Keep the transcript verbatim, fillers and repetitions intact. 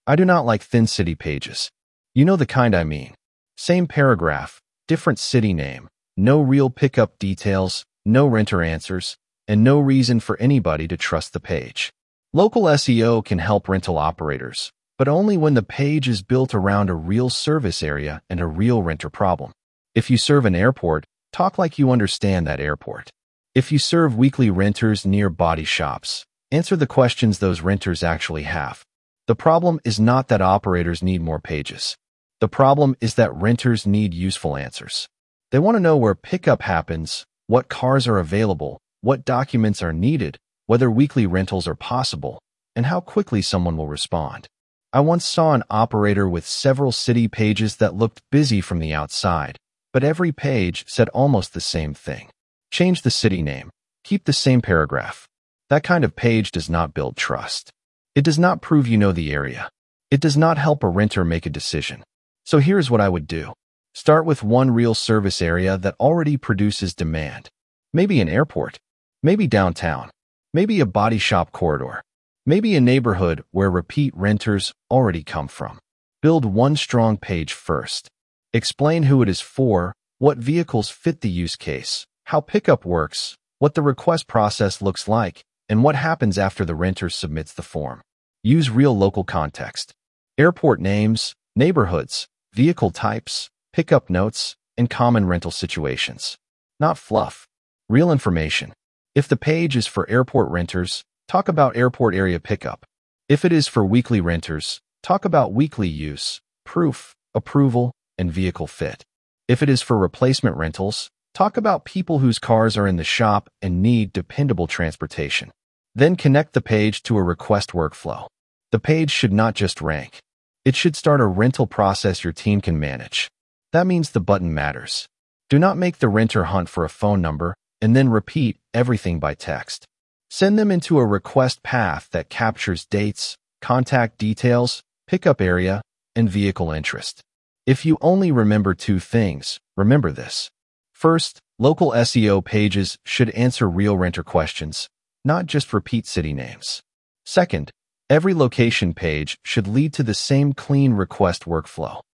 I do not like thin city pages. You know the kind I mean. Same paragraph, different city name, no real pickup details, no renter answers, and no reason for anybody to trust the page. Local S E O can help rental operators, but only when the page is built around a real service area and a real renter problem. If you serve an airport, talk like you understand that airport. If you serve weekly renters near body shops, answer the questions those renters actually have. The problem is not that operators need more pages. The problem is that renters need useful answers. They want to know where pickup happens, what cars are available, what documents are needed, whether weekly rentals are possible, and how quickly someone will respond. I once saw an operator with several city pages that looked busy from the outside, but every page said almost the same thing. Change the city name. Keep the same paragraph. That kind of page does not build trust. It does not prove you know the area. It does not help a renter make a decision. So here's what I would do. Start with one real service area that already produces demand. Maybe an airport. Maybe downtown. Maybe a body shop corridor. Maybe a neighborhood where repeat renters already come from. Build one strong page first. Explain who it is for, what vehicles fit the use case, how pickup works, what the request process looks like, and what happens after the renter submits the form. Use real local context. Airport names, neighborhoods, vehicle types, pickup notes, and common rental situations. Not fluff. Real information. If the page is for airport renters, talk about airport area pickup. If it is for weekly renters, talk about weekly use, proof, approval, and vehicle fit. If it is for replacement rentals, talk about people whose cars are in the shop and need dependable transportation. Then connect the page to a request workflow. The page should not just rank. It should start a rental process your team can manage. That means the button matters. Do not make the renter hunt for a phone number and then repeat everything by text. Send them into a request path that captures dates, contact details, pickup area, and vehicle interest. If you only remember two things, remember this. First, local S E O pages should answer real renter questions, not just repeat city names. Second, every location page should lead to the same clean request workflow.